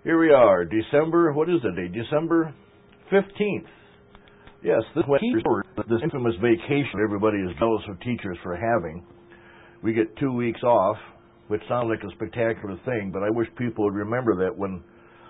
Here we are, December, what is the date? December 15th. Yes, this infamous vacation everybody is jealous of teachers for having. We get 2 weeks off, which sounds like a spectacular thing, but I wish people would remember that when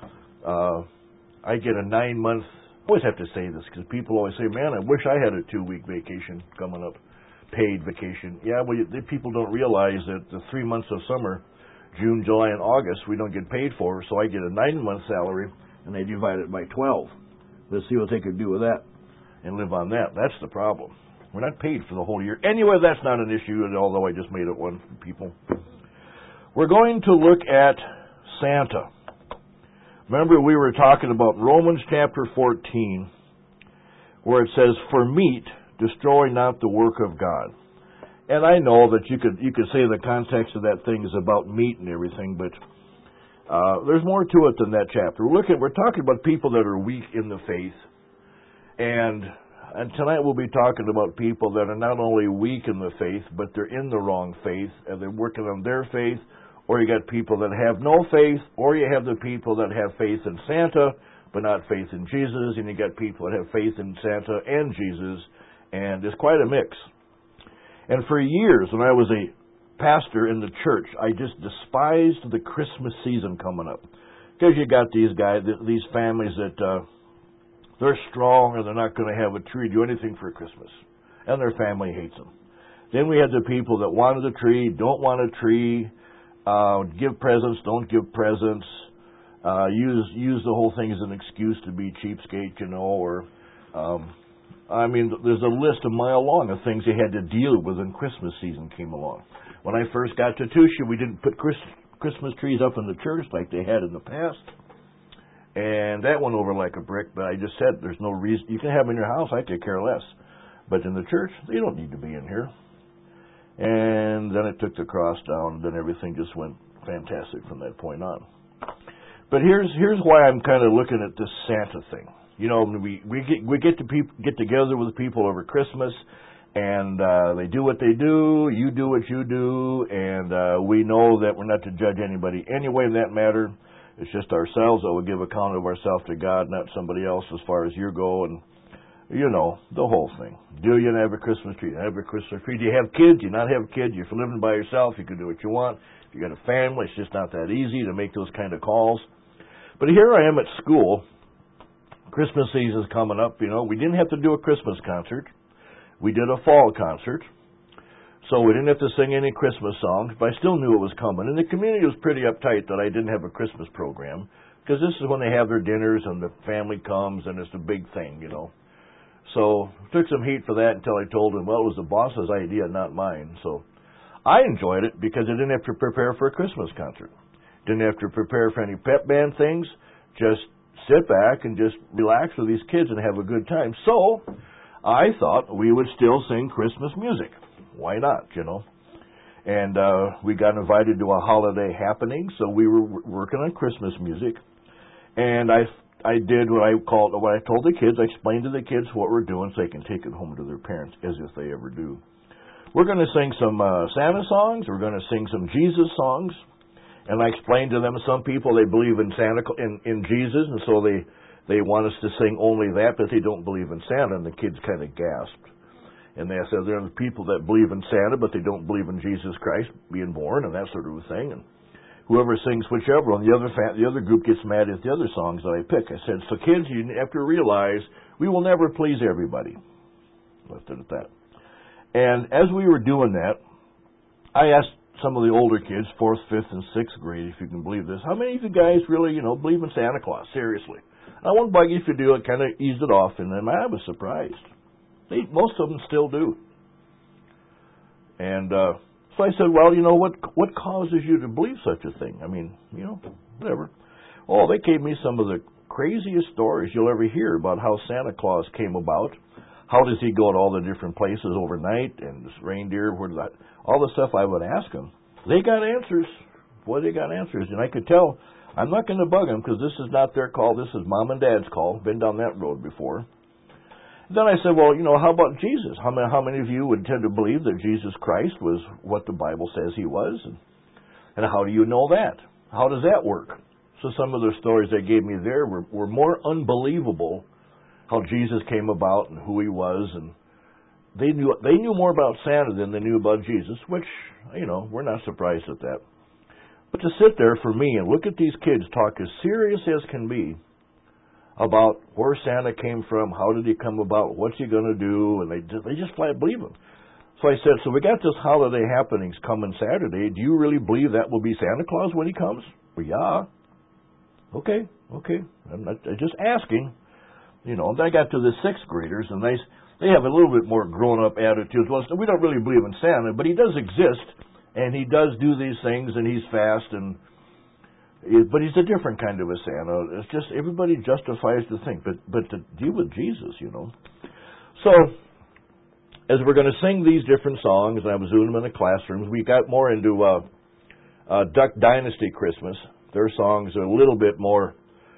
I get a 9-month, I always have to say this because people always say, man, I wish I had a 2-week vacation coming up, paid vacation. Yeah, well, people don't realize that the 3 months of summer, June, July, and August, we don't get paid for, so I get a 9-month salary, and they divide it by 12. Let's see what they could do with that and live on that. That's the problem. We're not paid for the whole year. Anyway, that's not an issue, although I just made it one for people. We're going to look at Santa. Remember, we were talking about Romans chapter 14, where it says, "For meat, destroy not the work of God." And I know that you could say the context of that thing is about meat and everything, but there's more to it than that chapter. We're talking about people that are weak in the faith, and tonight we'll be talking about people that are not only weak in the faith, but they're in the wrong faith, and they're working on their faith. Or you got people that have no faith, or you have the people that have faith in Santa, but not faith in Jesus, and you got people that have faith in Santa and Jesus, and it's quite a mix. And for years, when I was a pastor in the church, I just despised the Christmas season coming up. Because you got these guys, these families that they're strong and they're not going to have a tree, do anything for Christmas. And their family hates them. Then we had the people that wanted a tree, don't want a tree, give presents, don't give presents, use the whole thing as an excuse to be cheapskate, or there's a list a mile long of things they had to deal with when Christmas season came along. When I first got to Tusha, we didn't put Christmas trees up in the church like they had in the past, and that went over like a brick, but I just said there's no reason. You can have them in your house, I could care less, but in the church, they don't need to be in here. And then it took the cross down, and then everything just went fantastic from that point on. But here's why I'm kind of looking at this Santa thing. We get together with people over Christmas, and they do what they do, you do what you do, and we know that we're not to judge anybody anyway in that matter. It's just ourselves that will give account of ourselves to God, not somebody else as far as you go, and the whole thing. Do you have a Christmas tree? Have a Christmas tree. Do you have kids? Do you not have kids? If you're living by yourself, you can do what you want. If you got a family, it's just not that easy to make those kind of calls. But here I am at school. Christmas season's coming up. We didn't have to do a Christmas concert. We did a fall concert. So we didn't have to sing any Christmas songs, but I still knew it was coming. And the community was pretty uptight that I didn't have a Christmas program, because this is when they have their dinners and the family comes and it's a big thing, So took some heat for that until I told him, well, it was the boss's idea, not mine. So I enjoyed it because I didn't have to prepare for a Christmas concert. Didn't have to prepare for any pep band things. Just sit back and just relax with these kids and have a good time. So I thought we would still sing Christmas music. Why not, And we got invited to a holiday happening, so we were working on Christmas music. And I did what I told the kids. I explained to the kids what we're doing so they can take it home to their parents, as if they ever do. We're going to sing some Santa songs. We're going to sing some Jesus songs. And I explained to them, some people, they believe in in Jesus, and so they want us to sing only that, but they don't believe in Santa. And the kids kind of gasped. And they said, there are people that believe in Santa, but they don't believe in Jesus Christ being born and that sort of a thing. And whoever sings whichever, and the other group gets mad at the other songs that I pick. I said, so kids, you have to realize we will never please everybody. Left it at that. And as we were doing that, I asked some of the older kids, 4th, 5th, and 6th grade, if you can believe this, how many of you guys really, believe in Santa Claus? Seriously. I won't bug you if you do. It kind of eased it off, and then I was surprised. Most of them still do. And so I said, well, what causes you to believe such a thing? Whatever. Oh, they gave me some of the craziest stories you'll ever hear about how Santa Claus came about. How does he go to all the different places overnight, and this reindeer, all the stuff I would ask them. They got answers. Boy, they got answers. And I could tell, I'm not going to bug them because this is not their call. This is Mom and Dad's call. Been down that road before. Then I said, well, how about Jesus? How many of you would tend to believe that Jesus Christ was what the Bible says he was? And how do you know that? How does that work? So some of the stories they gave me there were more unbelievable, how Jesus came about and who he was, and they knew more about Santa than they knew about Jesus, which, we're not surprised at that. But to sit there for me and look at these kids talk as serious as can be about where Santa came from, how did he come about, what's he going to do, and they just flat believe him. So I said, so we got this holiday happenings coming Saturday. Do you really believe that will be Santa Claus when he comes? Well, yeah. Okay. I'm just asking. And I got to the sixth graders, and they have a little bit more grown-up attitude. Well, we don't really believe in Santa, but he does exist, and he does do these things, and he's fast, but he's a different kind of a Santa. It's just everybody justifies the thing, but to deal with Jesus, So, as we're going to sing these different songs, and I was doing them in the classrooms, we got more into Duck Dynasty Christmas. Their songs are a little bit more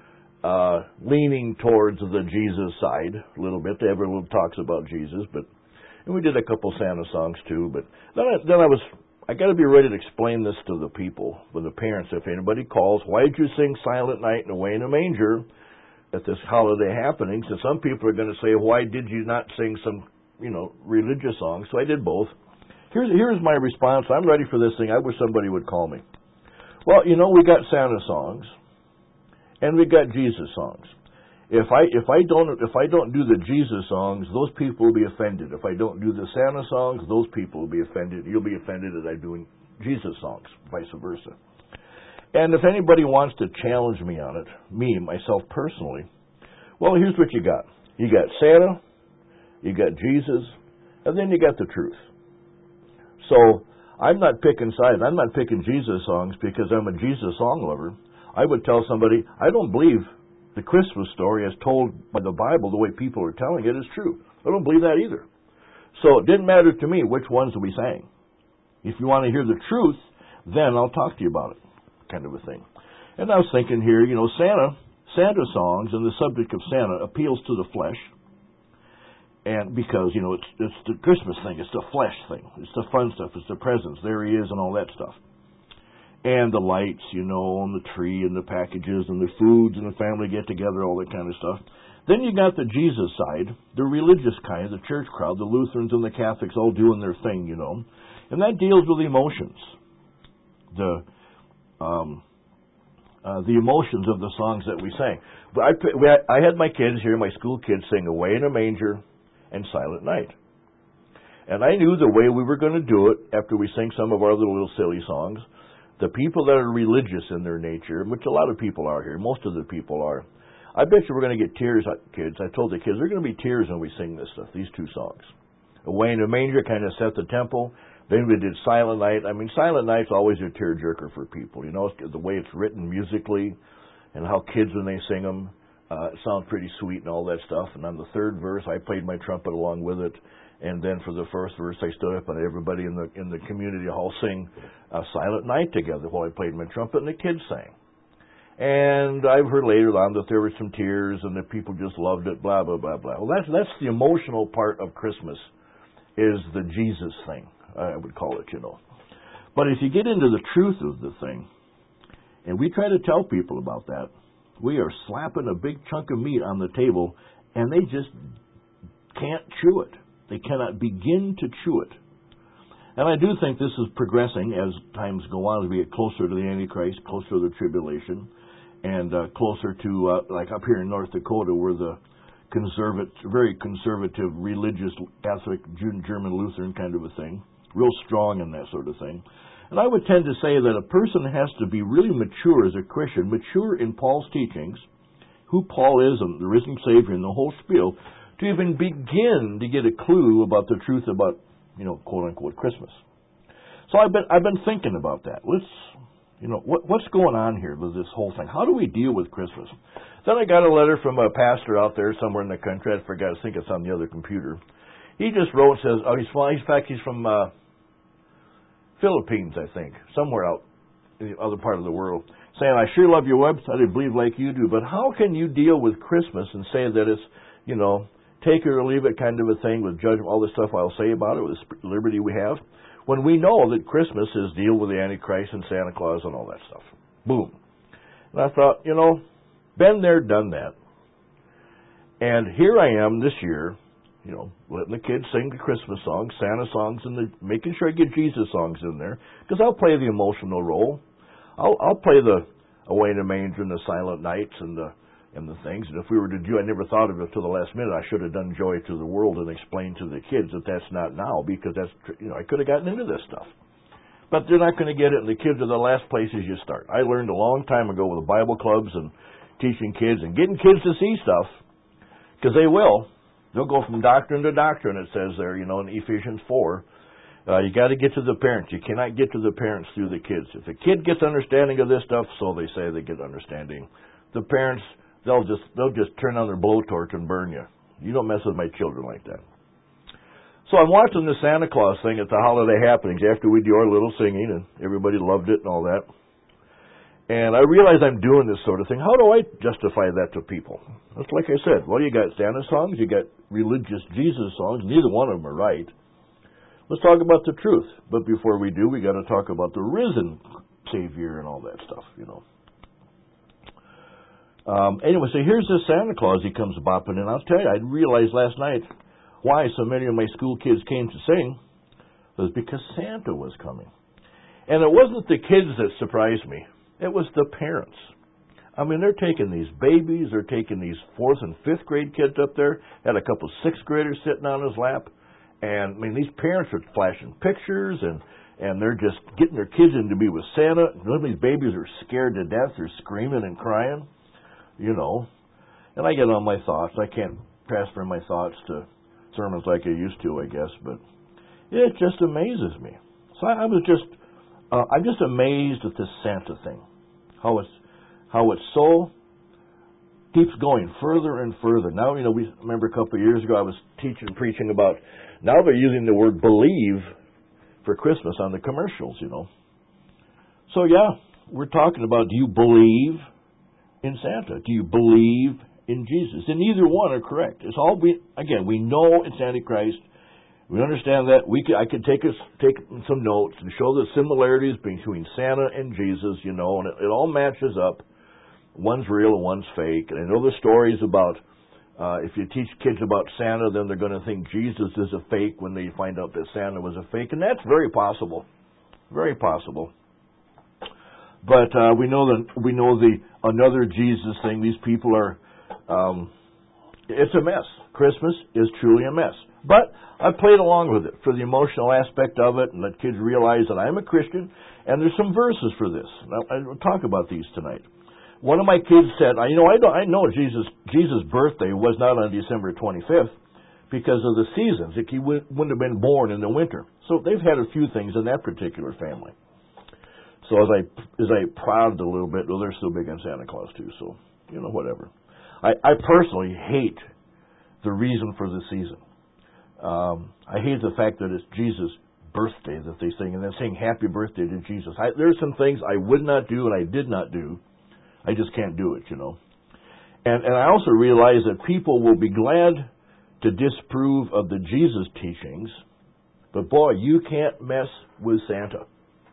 leaning towards the Jesus side, a little bit. They have a little talks about Jesus, and we did a couple Santa songs too. But then I got to be ready to explain this to the people, when the parents, if anybody calls, why did you sing Silent Night and Away in a Manger at this holiday happening? So some people are going to say, why did you not sing some, religious songs? So I did both. Here's my response. I'm ready for this thing. I wish somebody would call me. Well, we got Santa songs, and we got Jesus songs. If I don't do the Jesus songs, those people will be offended. If I don't do the Santa songs, those people will be offended. You'll be offended that I'm doing Jesus songs, vice versa. And if anybody wants to challenge me on it, myself personally, well, here's what you got. You got Santa, you got Jesus, and then you got the truth. So I'm not picking sides. I'm not picking Jesus songs because I'm a Jesus song lover. I would tell somebody, I don't believe the Christmas story as told by the Bible, the way people are telling it, is true. I don't believe that either. So it didn't matter to me which ones we sang. If you want to hear the truth, then I'll talk to you about it, kind of a thing. And I was thinking here, Santa songs and the subject of Santa appeals to the flesh. And because, it's the Christmas thing, it's the flesh thing, it's the fun stuff, it's the presents, there he is and all that stuff. And the lights, on the tree and the packages and the foods and the family get together, all that kind of stuff. Then you got the Jesus side, the religious kind, the church crowd, the Lutherans and the Catholics all doing their thing, And that deals with emotions. The emotions of the songs that we sang. But I had my kids here, my school kids, sing Away in a Manger and Silent Night. And I knew the way we were going to do it after we sang some of our little silly songs. The people that are religious in their nature, which a lot of people are here, most of the people are, I bet you we're going to get tears, kids. I told the kids, there are going to be tears when we sing this stuff, these two songs. Away in a Manger kind of set the tempo. Then we did Silent Night. Silent Night's always a tearjerker for people. The way it's written musically and how kids, when they sing them, it sounds pretty sweet and all that stuff. And on the third verse, I played my trumpet along with it. And then for the first verse, I stood up and everybody in the community hall sang Silent Night together while I played my trumpet, and the kids sang. And I've heard later on that there were some tears and that people just loved it, blah, blah, blah, blah. Well, that's the emotional part of Christmas, is the Jesus thing, I would call it, But if you get into the truth of the thing, and we try to tell people about that, we are slapping a big chunk of meat on the table, and they just can't chew it. They cannot begin to chew it. And I do think this is progressing as times go on, as we get closer to the Antichrist, closer to the tribulation, and closer to, like up here in North Dakota, where the very conservative, religious, Catholic, German Lutheran kind of a thing, real strong in that sort of thing. And I would tend to say that a person has to be really mature as a Christian, mature in Paul's teachings, who Paul is and the risen Savior and the whole spiel, to even begin to get a clue about the truth about, quote unquote, Christmas. So I've been thinking about that. What's going on here with this whole thing? How do we deal with Christmas? Then I got a letter from a pastor out there somewhere in the country. I forgot. I think it's on the other computer. He just wrote and says, he's from Philippines, I think, somewhere out in the other part of the world, saying, I sure love your website. I believe like you do, but how can you deal with Christmas and say that it's, take it or leave it kind of a thing with judgment, all the stuff I'll say about it, with the liberty we have, when we know that Christmas is deal with the Antichrist and Santa Claus and all that stuff. Boom. And I thought, been there, done that. And here I am this year, letting the kids sing the Christmas songs, Santa songs, and making sure I get Jesus songs in there, because I'll play the emotional role. I'll play the Away in the Manger and the Silent Nights and the things. And if we were to do, I never thought of it till the last minute. I should have done Joy to the World and explained to the kids that that's not now, because that's I could have gotten into this stuff. But they're not going to get it, and the kids are the last places you start. I learned a long time ago with the Bible clubs and teaching kids and getting kids to see stuff, because they will. They'll go from doctrine to doctrine, it says there, in Ephesians 4. You got to get to the parents. You cannot get to the parents through the kids. If a kid gets understanding of this stuff, so they say they get understanding. The parents, they'll just turn on their blowtorch and burn you. You don't mess with my children like that. So I'm watching the Santa Claus thing at the holiday happenings after we do our little singing, and everybody loved it and all that. And I realize I'm doing this sort of thing. How do I justify that to people? It's like I said, well, you got Santa songs, you got religious Jesus songs. Neither one of them are right. Let's talk about the truth. But before we do, we got to talk about the risen Savior and all that stuff, Anyway, so here's this Santa Claus. He comes bopping in. I'll tell you, I realized last night why so many of my school kids came to sing was because Santa was coming. And it wasn't the kids that surprised me. It was the parents. I mean, they're taking these babies, they're taking these 4th and 5th grade kids up there, had a couple 6th graders sitting on his lap, and, I mean, these parents are flashing pictures, and they're just getting their kids in to be with Santa. None of these babies are scared to death, they're screaming and crying, And I get on my thoughts. I can't transfer my thoughts to sermons like I used to, I guess, but it just amazes me. So I'm just amazed at this Santa thing. How it so keeps going further and further. Now, we remember a couple of years ago I was teaching and preaching about, now they're using the word believe for Christmas on the commercials, So yeah, we're talking about, do you believe in Santa? Do you believe in Jesus? And neither one are correct. It's all we know it's Antichrist. We understand that. I could take some notes and show the similarities between Santa and Jesus, and it all matches up. One's real and one's fake. And I know the stories about if you teach kids about Santa, then they're going to think Jesus is a fake when they find out that Santa was a fake, and that's very possible, very possible. But we know the another Jesus thing. These people are, it's a mess. Christmas is truly a mess. But I played along with it for the emotional aspect of it, and let kids realize that I'm a Christian, and there's some verses for this. I'll talk about these tonight. One of my kids said, I know Jesus' birthday was not on December 25th because of the seasons. He wouldn't have been born in the winter. So they've had a few things in that particular family. So as I prodded a little bit, well, they're still big on Santa Claus too, so, whatever. I personally hate the reason for the season. I hate the fact that it's Jesus' birthday that they sing, and then sing happy birthday to Jesus. There's some things I would not do and I did not do. I just can't do it, And I also realize that people will be glad to disprove of the Jesus teachings, but boy, you can't mess with Santa.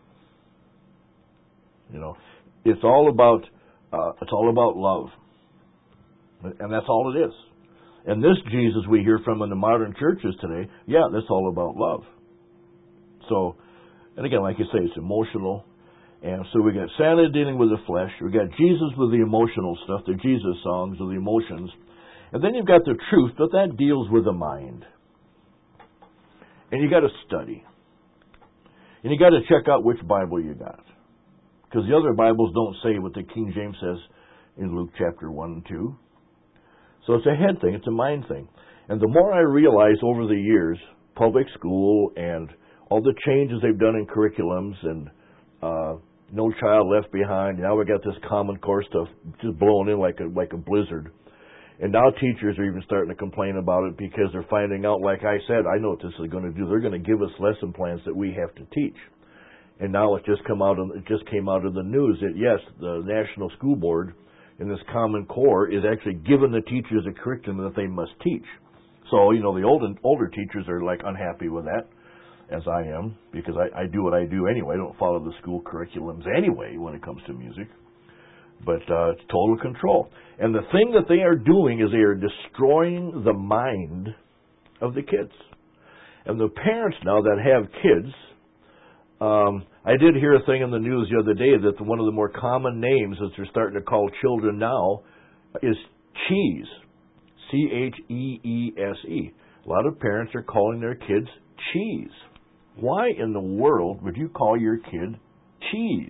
It's all about love, and that's all it is. And this Jesus we hear from in the modern churches today, yeah, that's all about love. So, and again, like you say, it's emotional. And so we got Santa dealing with the flesh. We got Jesus with the emotional stuff, the Jesus songs, or the emotions. And then you've got the truth, but that deals with the mind. And you got to study. And you got to check out which Bible you got. Because the other Bibles don't say what the King James says in Luke chapter 1 and 2. So it's a head thing, it's a mind thing. And the more I realize over the years, public school and all the changes they've done in curriculums and No Child Left Behind, now we got this Common Core stuff just blowing in like a blizzard. And now teachers are even starting to complain about it because they're finding out, like I said, I know what this is going to do. They're going to give us lesson plans that we have to teach. And now it just came out of the news that, yes, the National School Board in this Common Core is actually giving the teachers a curriculum that they must teach. So, the older teachers are like unhappy with that, as I am, because I do what I do anyway. I don't follow the school curriculums anyway when it comes to music. But it's total control. And the thing that they are doing is they are destroying the mind of the kids. And the parents now that have kids, I did hear a thing in the news the other day that one of the more common names that they're starting to call children now is cheese. Cheese. A lot of parents are calling their kids cheese. Why in the world would you call your kid cheese?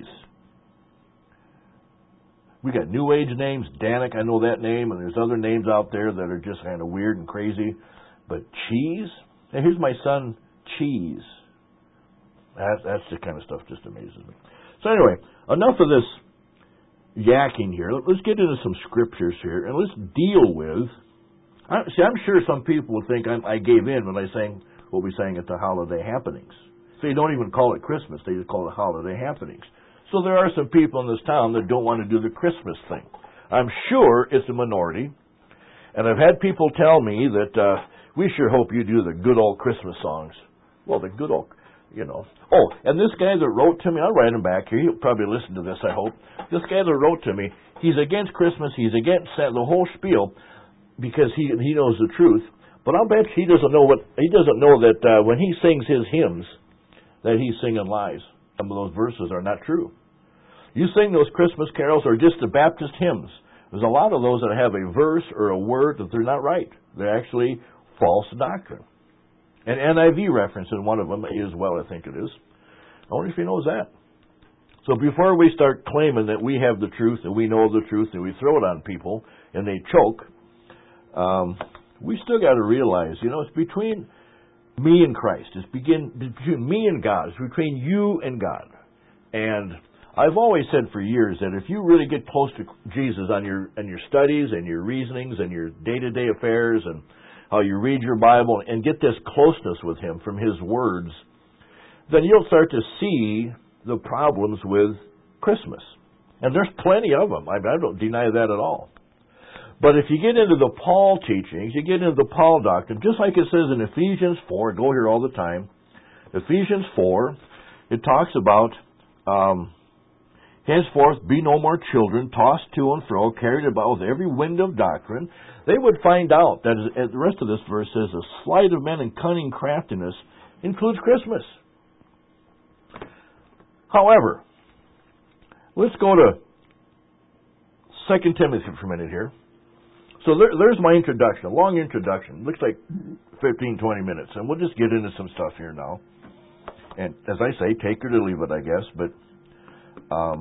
We got New Age names, Danik, I know that name, and there's other names out there that are just kind of weird and crazy. But cheese? And here's my son, Cheese. That's the kind of stuff just amazes me. So anyway, enough of this yakking here. Let's get into some scriptures here, and let's deal with... I'm sure some people would think I gave in when I sang what we sang at the holiday happenings. So you don't even call it Christmas, they just call it holiday happenings. So there are some people in this town that don't want to do the Christmas thing. I'm sure it's a minority, and I've had people tell me that we sure hope you do the good old Christmas songs. Well, the good old, Oh, and this guy that wrote to me, I'll write him back here. He'll probably listen to this, I hope. This guy that wrote to me, he's against Christmas, he's against the whole spiel, because he knows the truth. But I'll bet he doesn't know that when he sings his hymns, that he's singing lies. Some of those verses are not true. You sing those Christmas carols or just the Baptist hymns. There's a lot of those that have a verse or a word that they're not right. They're actually false doctrine. An NIV reference in one of them as well, I think it is. I wonder if he knows that. So before we start claiming that we have the truth and we know the truth and we throw it on people and they choke, we still got to realize, it's between me and Christ. It's between me and God. It's between you and God. And I've always said for years that if you really get close to Jesus on your studies and your reasonings and your day-to-day affairs and how you read your Bible and get this closeness with Him from His words, then you'll start to see the problems with Christmas. And there's plenty of them. I don't deny that at all. But if you get into the Paul teachings, you get into the Paul doctrine, just like it says in Ephesians 4, go here all the time, Ephesians 4, it talks about, henceforth be no more children, tossed to and fro, carried about with every wind of doctrine. They would find out that the rest of this verse says, the sleight of men and cunning craftiness includes Christmas. However, let's go to 2 Timothy for a minute here. So there's my introduction, a long introduction. Looks like 15, 20 minutes. And we'll just get into some stuff here now. And as I say, take it or leave it, I guess. But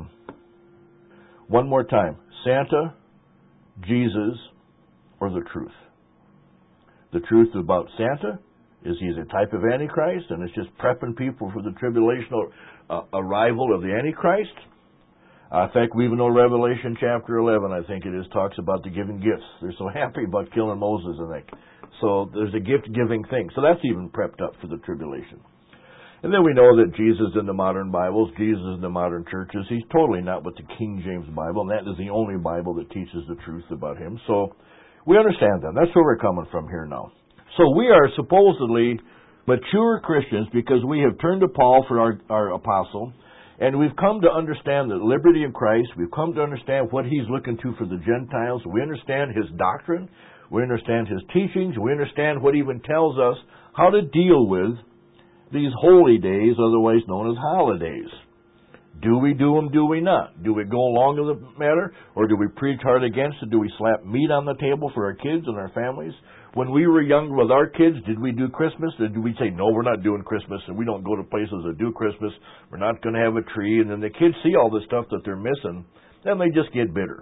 one more time. Santa, Jesus, or the truth. The truth about Santa is he's a type of Antichrist, and it's just prepping people for the tribulational arrival of the Antichrist. In fact, we even know Revelation chapter 11, I think it is, talks about the giving gifts. They're so happy about killing Moses, I think. So there's a gift-giving thing. So that's even prepped up for the tribulation. And then we know that Jesus in the modern Bibles, Jesus in the modern churches, he's totally not with the King James Bible, and that is the only Bible that teaches the truth about him. So we understand that. That's where we're coming from here now. So we are supposedly mature Christians because we have turned to Paul for our apostle, and we've come to understand the liberty of Christ. We've come to understand what he's looking to for the Gentiles. We understand his doctrine. We understand his teachings. We understand what he even tells us how to deal with these holy days, otherwise known as holidays. Do we do them? Do we not? Do we go along with the matter? Or do we preach hard against it? Do we slap meat on the table for our kids and our families? When we were young with our kids, did we do Christmas? Or did we say, no, we're not doing Christmas, and we don't go to places that do Christmas. We're not going to have a tree. And then the kids see all the stuff that they're missing, then they just get bitter.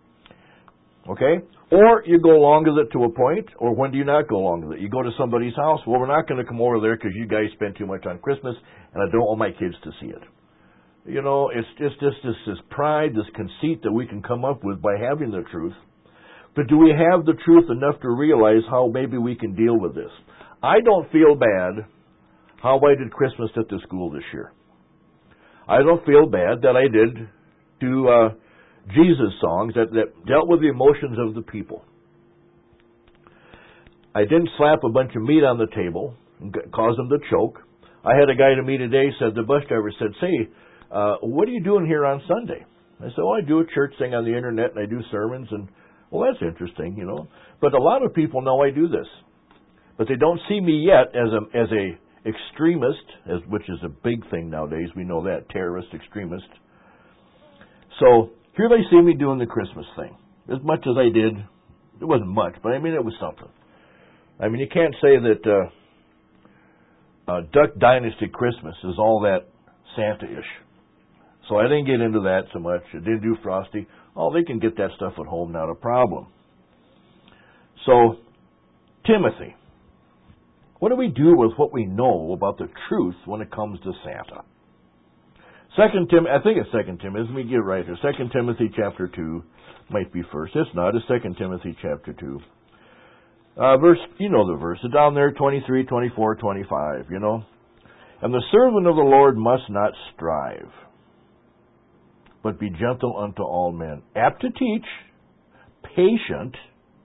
Okay? Or you go along with it to a point, or when do you not go along with it? You go to somebody's house, well, we're not going to come over there because you guys spend too much on Christmas, and I don't want my kids to see it. You know, it's just this pride, this conceit that we can come up with by having the truth. But do we have the truth enough to realize how maybe we can deal with this? I don't feel bad how I did Christmas at the school this year. I don't feel bad that I did do Jesus songs that dealt with the emotions of the people. I didn't slap a bunch of meat on the table and cause them to choke. I had a guy to me today, the bus driver said, say, what are you doing here on Sunday? I said, I do a church thing on the internet and I do sermons, and well, that's interesting, you know. But a lot of people know I do this, but they don't see me yet as a extremist, which is a big thing nowadays. We know that, terrorist, extremist. So here they see me doing the Christmas thing. As much as I did, it wasn't much, but I mean, it was something. I mean, you can't say that Duck Dynasty Christmas is all that Santa-ish. So I didn't get into that so much. I didn't do Frosty. Oh, they can get that stuff at home, not a problem. So, Timothy. What do we do with what we know about the truth when it comes to Santa? I think it's 2 Timothy. Let me get it right here. 2 Timothy chapter 2 might be first. It's not. It's 2 Timothy chapter 2. Verse, you know the verse. It's down there, 23, 24, 25, you know. And the servant of the Lord must not strive, but be gentle unto all men, apt to teach, patient,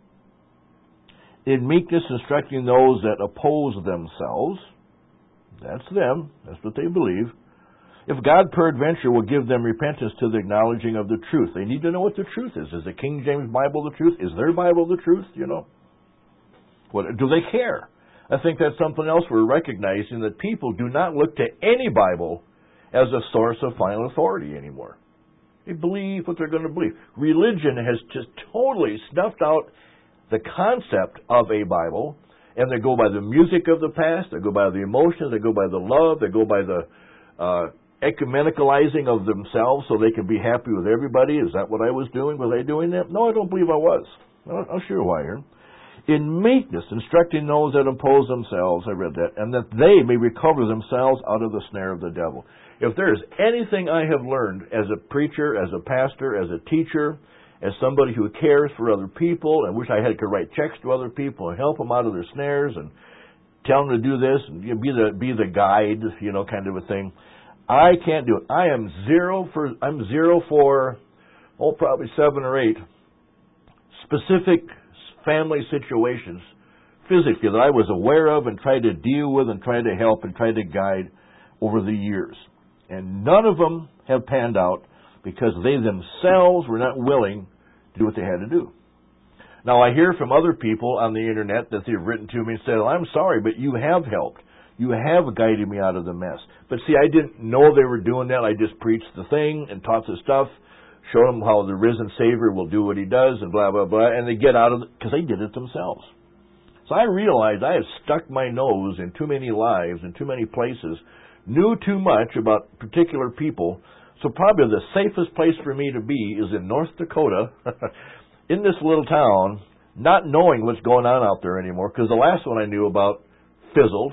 in meekness instructing those that oppose themselves. That's them. That's what they believe. If God peradventure will give them repentance to the acknowledging of the truth. They need to know what the truth is. Is the King James Bible the truth? Is their Bible the truth? You know. What, do they care? I think that's something else we're recognizing, that people do not look to any Bible as a source of final authority anymore. They believe what they're going to believe. Religion has just totally snuffed out the concept of a Bible, and they go by the music of the past, they go by the emotions, they go by the love, they go by the ecumenicalizing of themselves so they can be happy with everybody. Is that what I was doing? Was I doing that? No, I don't believe I was. I'll show you why here. In meekness, instructing those that oppose themselves, I read that, and that they may recover themselves out of the snare of the devil. If there is anything I have learned as a preacher, as a pastor, as a teacher, as somebody who cares for other people, and wish I could write checks to other people and help them out of their snares and tell them to do this and be the guide, you know, kind of a thing, I can't do it. I'm zero for probably 7 or 8 specific family situations physically that I was aware of and tried to deal with and tried to help and tried to guide over the years. And none of them have panned out because they themselves were not willing to do what they had to do. Now, I hear from other people on the internet that they've written to me and said, well, I'm sorry, but you have helped. You have guided me out of the mess. But see, I didn't know they were doing that. I just preached the thing and taught the stuff, showed them how the risen Savior will do what He does and blah, blah, blah, and they get out of it because they did it themselves. So I realized I had stuck my nose in too many lives and too many places, knew too much about particular people, so probably the safest place for me to be is in North Dakota, in this little town, not knowing what's going on out there anymore, because the last one I knew about fizzled.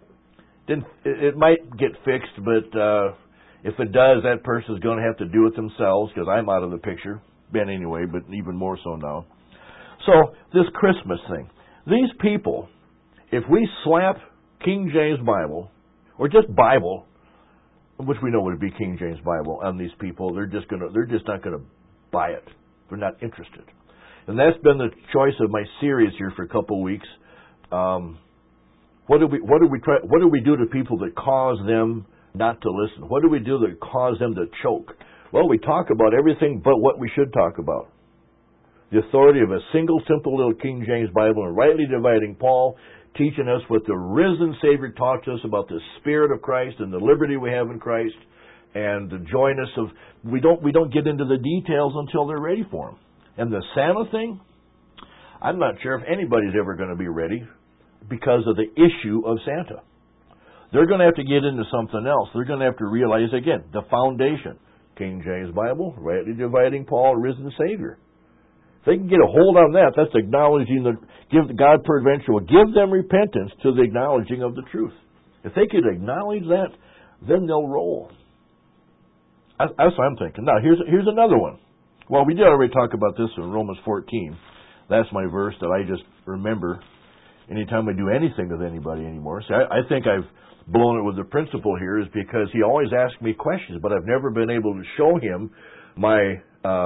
It might get fixed, but if it does, that person's going to have to do it themselves, because I'm out of the picture. Been anyway, but even more so now. So, this Christmas thing. These people, if we slap King James Bible, or just Bible, which we know would be King James Bible, on these people, they're just not going to buy it. They're not interested. And that's been the choice of my series here for a couple of weeks. What do we do to people that cause them not to listen? What do we do that cause them to choke? Well, we talk about everything but what we should talk about. The authority of a single, simple little King James Bible, and rightly dividing Paul, teaching us what the risen Savior taught us about the Spirit of Christ and the liberty we have in Christ, and the joyness of we don't get into the details until they're ready for them. And the Santa thing, I'm not sure if anybody's ever going to be ready because of the issue of Santa. They're going to have to get into something else. They're going to have to realize, again, the foundation. King James Bible, rightly dividing Paul, risen Savior. If they can get a hold on that, that's acknowledging God peradventure will give them repentance to the acknowledging of the truth. If they could acknowledge that, then they'll roll. That's what I'm thinking. Now, here's another one. Well, we did already talk about this in Romans 14. That's my verse that I just remember anytime I do anything with anybody anymore. See, I think I've blown it with the principle here is because he always asks me questions, but I've never been able to show him my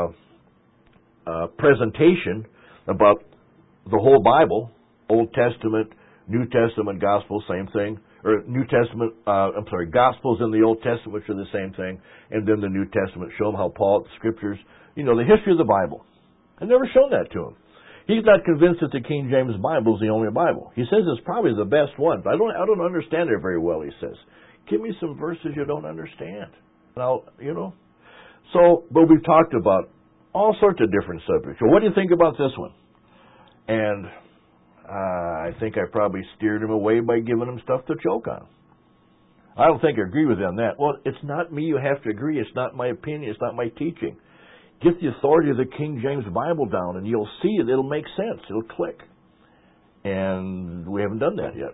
presentation about the whole Bible, Old Testament, New Testament, Gospel, same thing, or New Testament, Gospels in the Old Testament, which are the same thing, and then the New Testament. Show them how Paul, the Scriptures, the history of the Bible. I've never shown that to him. He's not convinced that the King James Bible is the only Bible. He says it's probably the best one, but I don't understand it very well, he says. Give me some verses you don't understand. Now, So, but we've talked about all sorts of different subjects. So what do you think about this one? And I think I probably steered him away by giving him stuff to choke on. I don't think I agree with him on that. Well, it's not me you have to agree. It's not my opinion. It's not my teaching. Get the authority of the King James Bible down, and you'll see it. It'll make sense. It'll click. And we haven't done that yet.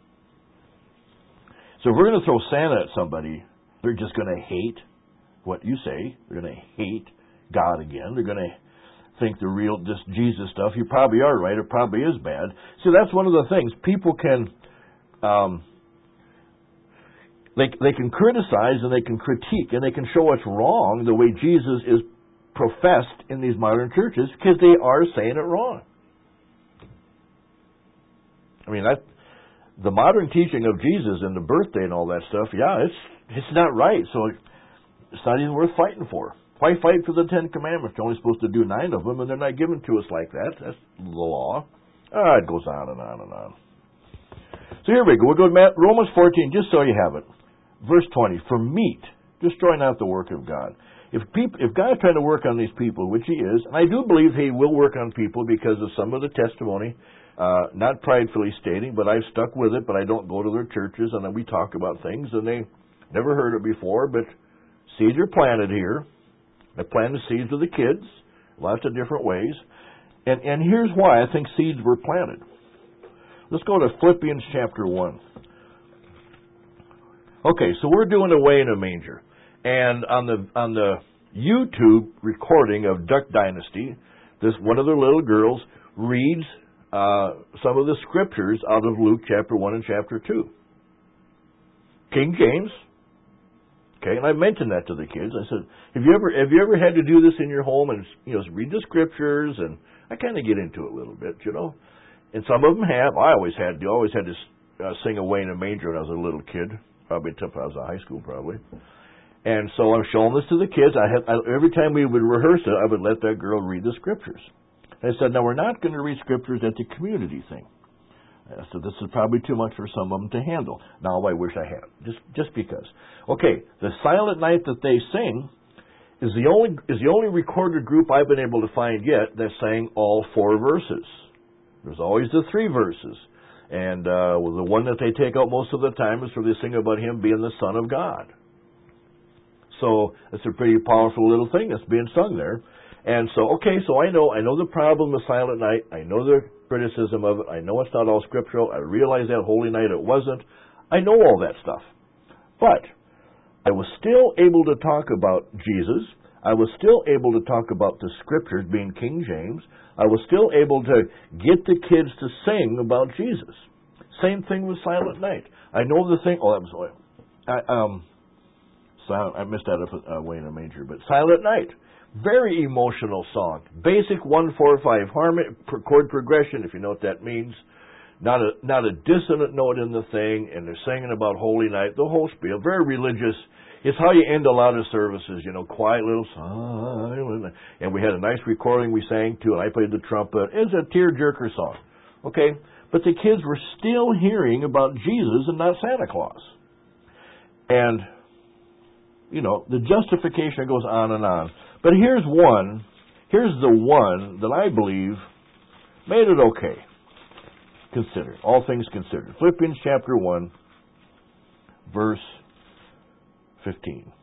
So if we're going to throw Santa at somebody, they're just going to hate what you say. They're going to hate God again. They're going to think the real, this Jesus stuff. You probably are right. It probably is bad. See, that's one of the things. People can, they can criticize and they can critique and they can show what's wrong the way Jesus is professed in these modern churches because they are saying it wrong. I mean, the modern teaching of Jesus and the birthday and all that stuff, it's not right. So it's not even worth fighting for. Why fight for the 10 Commandments? You're only supposed to do 9 of them, and they're not given to us like that. That's the law. It goes on and on and on. So here we go. We'll go to Romans 14, just so you have it. Verse 20, for meat, destroy not the work of God. If God's trying to work on these people, which He is, and I do believe He will work on people because of some of the testimony, not pridefully stating, but I've stuck with it, but I don't go to their churches, and then we talk about things, and they never heard it before, but seeds are planted here. I plant the seeds with the kids, lots of different ways, and here's why I think seeds were planted. Let's go to Philippians chapter 1. Okay, so we're doing Away in a Manger. And on the YouTube recording of Duck Dynasty, one of their little girls reads some of the scriptures out of Luke chapter 1 and chapter 2. King James. Okay, and I mentioned that to the kids. I said, have you ever had to do this in your home and read the scriptures? And I kind of get into it a little bit, And some of them have. I always had to sing Away in a Manger when I was a little kid, probably until I was in high school, probably. And so I'm showing this to the kids. Every time we would rehearse it, I would let that girl read the scriptures. And I said, now we're not going to read scriptures at the community thing. I said, this is probably too much for some of them to handle. Now I wish I had, just because. Okay, the Silent Night that they sing is the only recorded group I've been able to find yet that sang all 4 verses. There's always the 3 verses. And the one that they take out most of the time is where they sing about Him being the Son of God. So it's a pretty powerful little thing that's being sung there. And so, so I know the problem with Silent Night. I know the criticism of it. I know it's not all scriptural. I realize that Holy Night it wasn't. I know all that stuff. But I was still able to talk about Jesus. I was still able to talk about the scriptures being King James. I was still able to get the kids to sing about Jesus. Same thing with Silent Night. I know the thing. I missed that up Away in a Manger, but Silent Night, very emotional song. Basic 1-4-5 harmony, chord progression, if you know what that means. Not a dissonant note in the thing, and they're singing about Holy Night, the whole spiel. Very religious. It's how you end a lot of services, quiet little silent. And we had a nice recording we sang to, and I played the trumpet. It's a tearjerker song, okay? But the kids were still hearing about Jesus and not Santa Claus. And the justification goes on and on. But here's the one that I believe made it okay. Consider, all things considered. Philippians chapter 1, verse 15.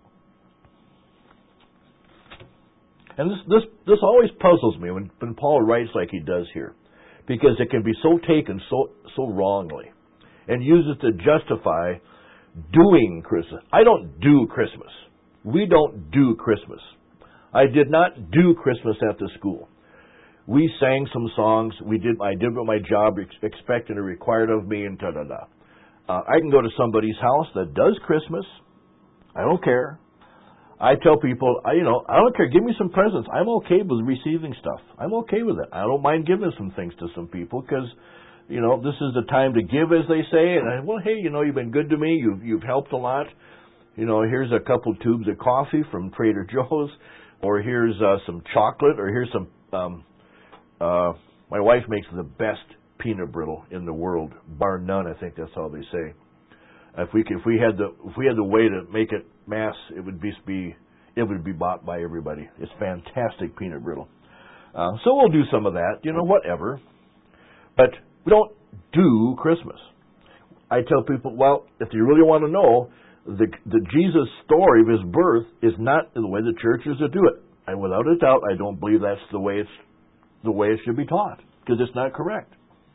And this always puzzles me when Paul writes like he does here, because it can be so taken so wrongly and uses to justify doing Christmas. I don't do Christmas. We don't do Christmas. I did not do Christmas at the school. We sang some songs. I did what my job expected or required of me, and da-da-da. I can go to somebody's house that does Christmas. I don't care. I tell people, I don't care. Give me some presents. I'm okay with receiving stuff. I'm okay with it. I don't mind giving some things to some people because This is the time to give, as they say. And well, hey, you've been good to me. You've helped a lot. Here's a couple tubes of coffee from Trader Joe's, or here's some chocolate, or here's some. My wife makes the best peanut brittle in the world, bar none. I think that's how they say. If we had the way to make it mass, it would be bought by everybody. It's fantastic peanut brittle. So we'll do some of that. Whatever. But we don't do Christmas. I tell people, well, if you really want to know, the Jesus story of his birth is not the way the churches do it. And without a doubt, I don't believe that's the way it should be taught, because it's not correct.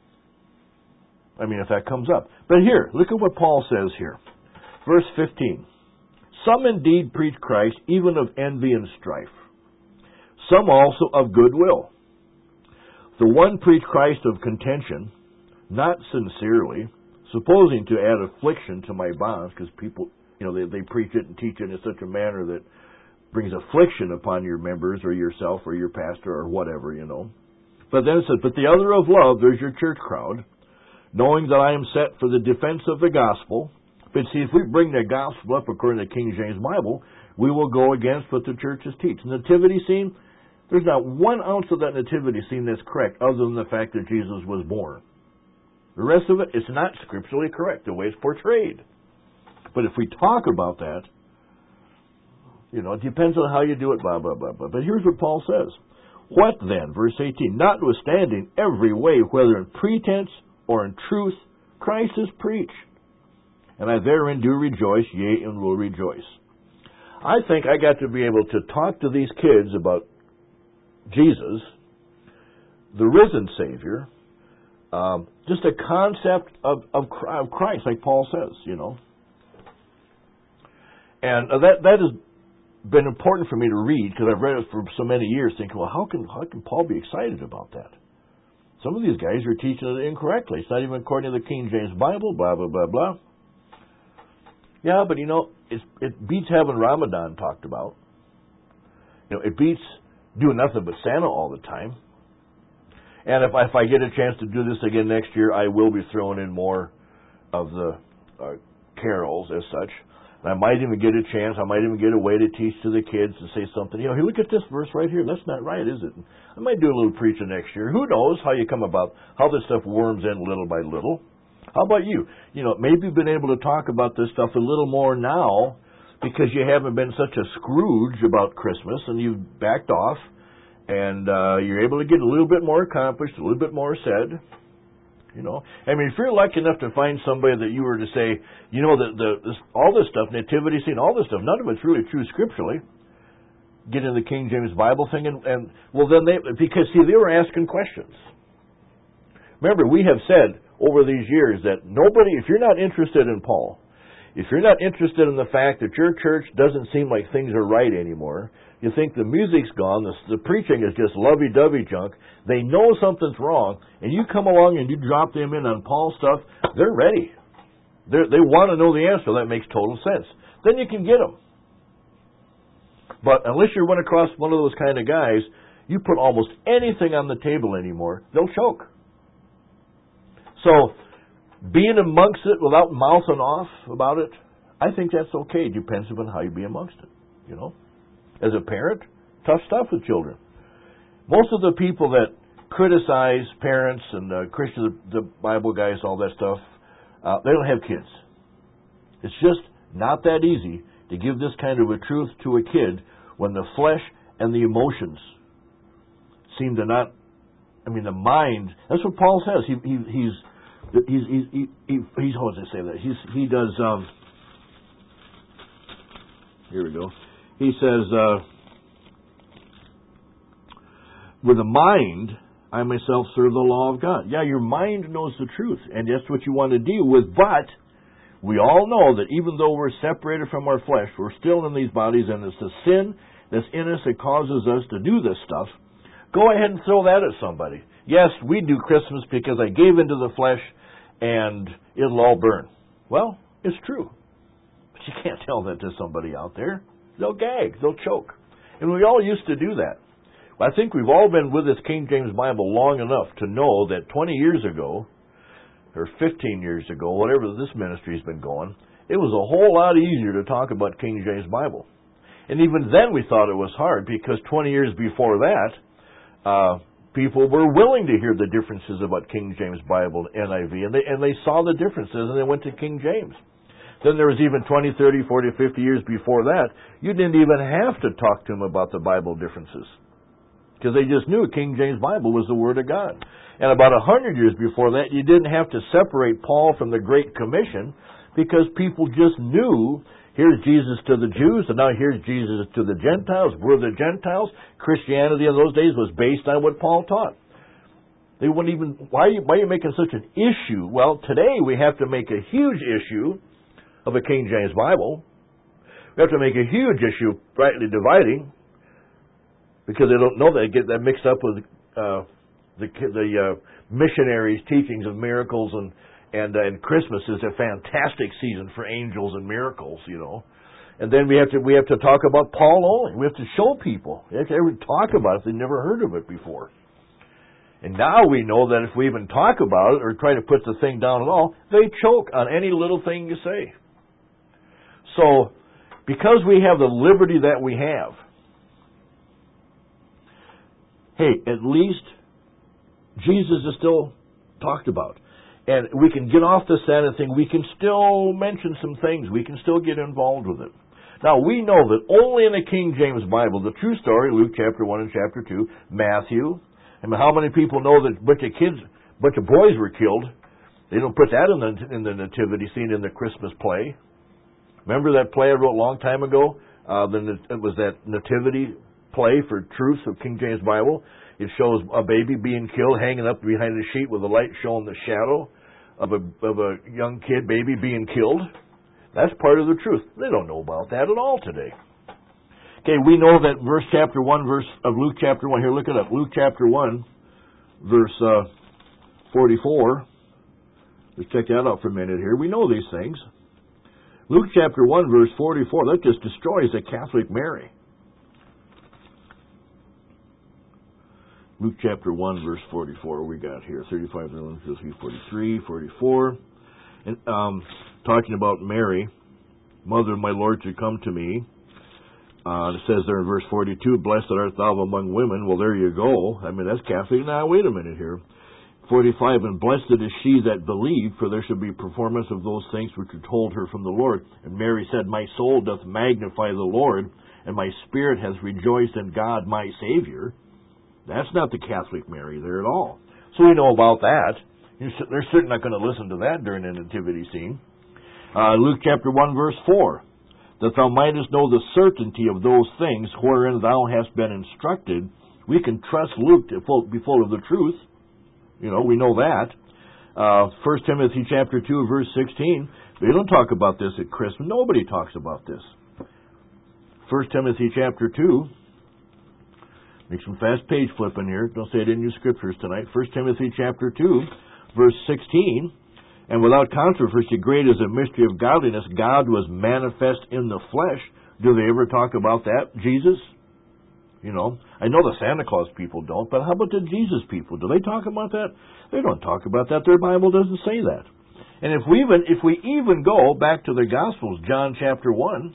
I mean, if that comes up. But here, look at what Paul says here. Verse 15. Some indeed preach Christ, even of envy and strife. Some also of goodwill. The one preach Christ of contention, not sincerely, supposing to add affliction to my bonds, because people, they preach it and teach it in such a manner that brings affliction upon your members or yourself or your pastor or whatever, But then it says, but the other of love, there's your church crowd, knowing that I am set for the defense of the gospel. But see, if we bring the gospel up according to the King James Bible, we will go against what the churches teach. Nativity scene, there's not 1 ounce of that nativity scene that's correct, other than the fact that Jesus was born. The rest of it is not scripturally correct, the way it's portrayed. But if we talk about that, it depends on how you do it, blah, blah, blah, blah. But here's what Paul says. What then? Verse 18. Notwithstanding every way, whether in pretense or in truth, Christ is preached. And I therein do rejoice, yea, and will rejoice. I think I got to be able to talk to these kids about Jesus, the risen Savior, just a concept of Christ, like Paul says, And that has been important for me to read, because I've read it for so many years, thinking, well, how can Paul be excited about that? Some of these guys are teaching it incorrectly. It's not even according to the King James Bible, blah, blah, blah, blah. Yeah, but it beats having Ramadan talked about. It beats doing nothing but Santa all the time. And if I get a chance to do this again next year, I will be throwing in more of the carols as such. And I might even get a chance, I might even get a way to teach to the kids and say something. Hey, look at this verse right here. That's not right, is it? I might do a little preaching next year. Who knows how you come about, how this stuff worms in little by little. How about you? Maybe you've been able to talk about this stuff a little more now because you haven't been such a Scrooge about Christmas and you've backed off and you're able to get a little bit more accomplished, a little bit more said. If you're lucky enough to find somebody that you were to say, all this stuff, nativity scene, all this stuff, none of it's really true scripturally. Get in the King James Bible thing, and then because they were asking questions. Remember, we have said over these years that nobody, if you're not interested in Paul, if you're not interested in the fact that your church doesn't seem like things are right anymore, you think the music's gone, the preaching is just lovey-dovey junk, they know something's wrong, and you come along and you drop them in on Paul stuff, they're ready. They want to know the answer. That makes total sense. Then you can get them. But unless you run across one of those kind of guys, you put almost anything on the table anymore, they'll choke. So, being amongst it without mouthing off about it, I think that's okay. It depends upon how you be amongst it, As a parent, tough stuff with children. Most of the people that criticize parents and Christian, the Bible guys, all that stuff, they don't have kids. It's just not that easy to give this kind of a truth to a kid when the flesh and the emotions seem to not. The mind. That's what Paul says. He's how does I say that? He does. Here we go. He says, with the mind, I myself serve the law of God. Yeah, your mind knows the truth, and that's what you want to deal with. But we all know that even though we're separated from our flesh, we're still in these bodies, and it's the sin that's in us that causes us to do this stuff. Go ahead and throw that at somebody. Yes, we do Christmas because I gave into the flesh, and it'll all burn. Well, it's true. But you can't tell that to somebody out there. They'll gag. They'll choke. And we all used to do that. I think we've all been with this King James Bible long enough to know that 20 years ago, or 15 years ago, whatever this ministry's been going, it was a whole lot easier to talk about King James Bible. And even then we thought it was hard because 20 years before that, people were willing to hear the differences about King James Bible and NIV, and they saw the differences and they went to King James. Then there was even 20, 30, 40, 50 years before that, you didn't even have to talk to them about the Bible differences because they just knew King James Bible was the Word of God. And about 100 years before that, you didn't have to separate Paul from the Great Commission because people just knew, here's Jesus to the Jews, and now here's Jesus to the Gentiles. We're the Gentiles. Christianity in those days was based on what Paul taught. They wouldn't even, why are you making such an issue? Well, today we have to make a huge issue of a King James Bible. We have to make a huge issue of rightly dividing because they don't know that. They get that mixed up with the missionaries' teachings of miracles and Christmas is a fantastic season for angels and miracles, you know. And then we have to talk about Paul only. We have to show people. They have to ever talk about it if they've never heard of it before. And now we know that if we even talk about it or try to put the thing down at all, they choke on any little thing you say. So, because we have the liberty that we have, hey, at least Jesus is still talked about. And we can get off the side of thing. We can still mention some things. We can still get involved with it. Now, we know that only in the King James Bible, the true story, Luke chapter 1 and chapter 2, Matthew. I mean, how many people know that a bunch of boys were killed? They don't put that in the nativity scene in the Christmas play. Remember that play I wrote a long time ago? It was that nativity play for Truth of King James Bible. It shows a baby being killed, hanging up behind a sheet with a light showing the shadow of a young kid, baby being killed. That's part of the truth. They don't know about that at all today. Okay, we know that chapter 1 of Luke chapter 1. Here, look it up. Luke chapter 1, verse 44. Let's check that out for a minute here. We know these things. Luke chapter 1, verse 44. That just destroys the Catholic Mary. Luke chapter 1, verse 44, we got here, 35, 43, 44. And talking about Mary, Mother of my Lord, to come to me. It says there in verse 42, blessed art thou among women. Well, there you go. I mean, that's Catholic. Now, wait a minute here. 45, and blessed is she that believed, for there shall be performance of those things which were told her from the Lord. And Mary said, my soul doth magnify the Lord, and my spirit has rejoiced in God my Savior. That's not the Catholic Mary there at all. So we know about that. They're certainly not going to listen to that during the nativity scene. Luke chapter 1, verse 4, that thou mightest know the certainty of those things wherein thou hast been instructed. We can trust Luke to be full of the truth. You know, we know that. 1 Timothy chapter 2, verse 16. They don't talk about this at Christmas. Nobody talks about this. 1 Timothy chapter 2. Make some fast page flipping here. Don't say I didn't use scriptures tonight. 1 Timothy chapter 2, verse 16. And without controversy, great is the mystery of godliness. God was manifest in the flesh. Do they ever talk about that? Jesus? You know, I know the Santa Claus people don't, but how about the Jesus people? Do they talk about that? They don't talk about that. Their Bible doesn't say that. And if we even go back to the Gospels, John chapter 1,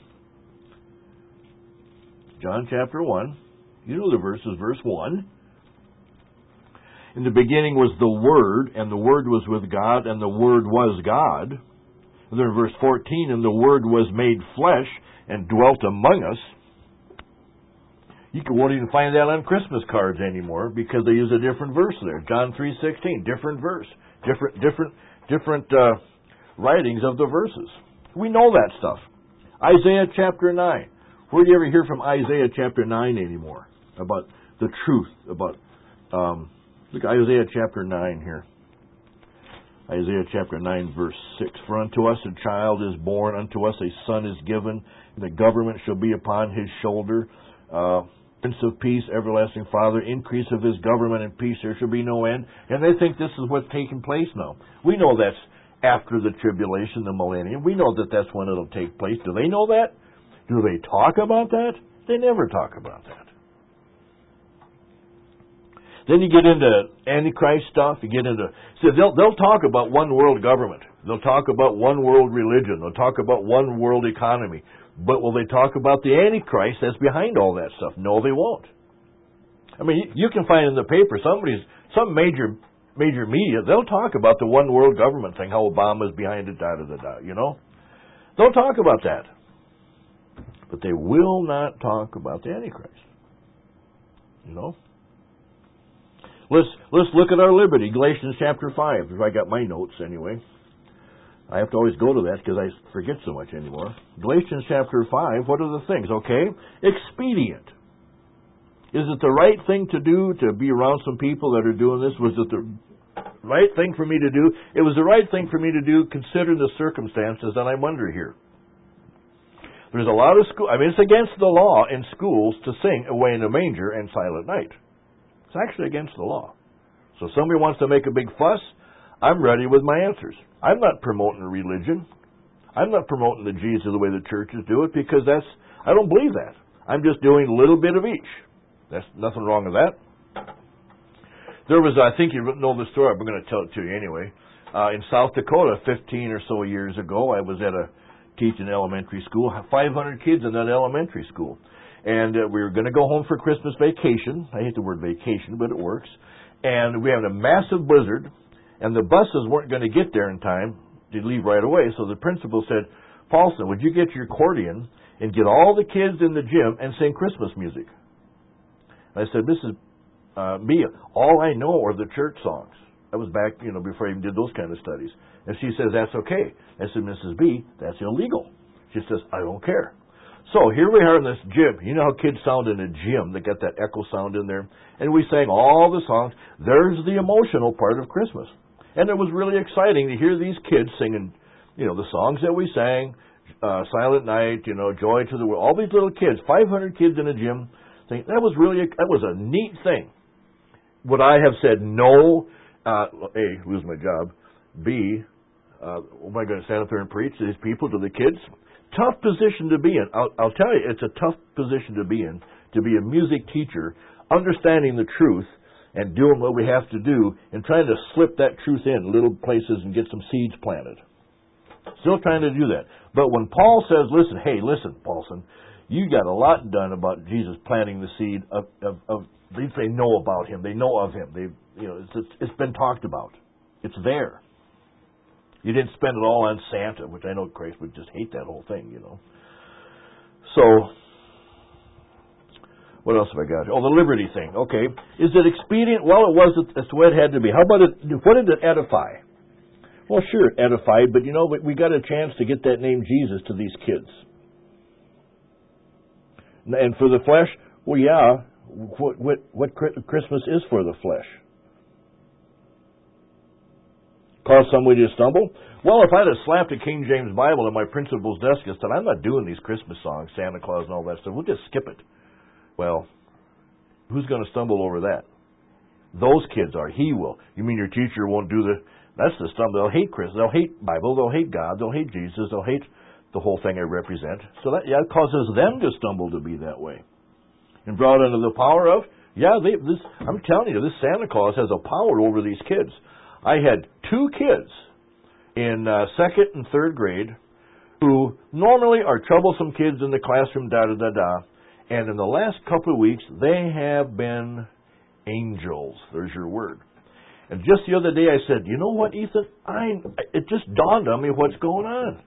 you know the verses, verse 1. In the beginning was the Word, and the Word was with God, and the Word was God. And then in verse 14, and the Word was made flesh and dwelt among us. You won't even find that on Christmas cards anymore because they use a different verse there. John 3:16, different verse, different writings of the verses. We know that stuff. Isaiah chapter 9. Where do you ever hear from Isaiah chapter 9 anymore about the truth about? Look at Isaiah chapter 9 here. Isaiah chapter 9 verse 6. For unto us a child is born, unto us a son is given, and the government shall be upon his shoulder. Prince of Peace, everlasting Father, increase of his government and peace, there shall be no end. And they think this is what's taking place now. We know that's after the tribulation, the millennium. We know that that's when it'll take place. Do they know that? Do they talk about that? They never talk about that. Then you get into Antichrist stuff. You get into they'll talk about one world government. They'll talk about one world religion. They'll talk about one world economy. But will they talk about the Antichrist that's behind all that stuff? No, they won't. I mean, you can find in the paper some major media. They'll talk about the one world government thing, how Obama's behind it, You know, they'll talk about that, but they will not talk about the Antichrist. You know. Let's look at our liberty, Galatians chapter 5. If I got my notes anyway. I have to always go to that because I forget so much anymore. Galatians chapter 5, what are the things? Okay, expedient. Is it the right thing to do to be around some people that are doing this? Was it the right thing for me to do? It was the right thing for me to do considering the circumstances, and I wonder here. There's a lot of school. I mean, it's against the law in schools to sing Away in a Manger and Silent Night. It's actually against the law. So if somebody wants to make a big fuss, I'm ready with my answers. I'm not promoting a religion. I'm not promoting the Jesus the way the churches do it because I don't believe that. I'm just doing a little bit of each. There's nothing wrong with that. There was, I think you know the story, I'm going to tell it to you anyway. In South Dakota, 15 or so years ago, I was at teaching elementary school, 500 kids in that elementary school. And we were going to go home for Christmas vacation. I hate the word vacation, but it works. And we had a massive blizzard, and the buses weren't going to get there in time to leave right away. So the principal said, Paulson, would you get your accordion and get all the kids in the gym and sing Christmas music? I said, Mrs. B, all I know are the church songs. That was back, before I even did those kind of studies. And she says, that's okay. I said, Mrs. B, that's illegal. She says, I don't care. So here we are in this gym. You know how kids sound in a gym. They got that echo sound in there. And we sang all the songs. There's the emotional part of Christmas. And it was really exciting to hear these kids singing, the songs that we sang, Silent Night, Joy to the World. All these little kids, 500 kids in a gym. That was a neat thing. Would I have said no? A, lose my job. B, am I going to stand up there and preach to these people, to the kids? Tough position to be in. I'll tell you, it's a tough position to be in, to be a music teacher, understanding the truth and doing what we have to do and trying to slip that truth in little places and get some seeds planted. Still trying to do that. But when Paul says, listen, Paulson, you got a lot done about Jesus planting the seed of they know about him. They know of him. It's been talked about. It's there. You didn't spend it all on Santa, which I know Christ would just hate that whole thing, So, what else have I got? Oh, the liberty thing. Okay. Is it expedient? Well, it was. That's the way it had to be. How about it? What did it edify? Well, sure, it edified, but we got a chance to get that name Jesus to these kids. And for the flesh, well, yeah, what Christmas is for the flesh? Cause somebody to stumble? Well, if I'd have slapped a King James Bible on my principal's desk and said, I'm not doing these Christmas songs, Santa Claus and all that stuff, we'll just skip it. Well, who's going to stumble over that? Those kids are. He will. You mean your teacher won't do that's the stuff. They'll hate Christmas. They'll hate Bible. They'll hate God. They'll hate Jesus. They'll hate the whole thing I represent. So that causes them to stumble to be that way. And brought under the power of, I'm telling you, this Santa Claus has a power over these kids. I had 2 kids in 2nd and 3rd grade who normally are troublesome kids in the classroom, and in the last couple of weeks, they have been angels. There's your word. And just the other day I said, you know what, Ethan? It just dawned on me what's going on.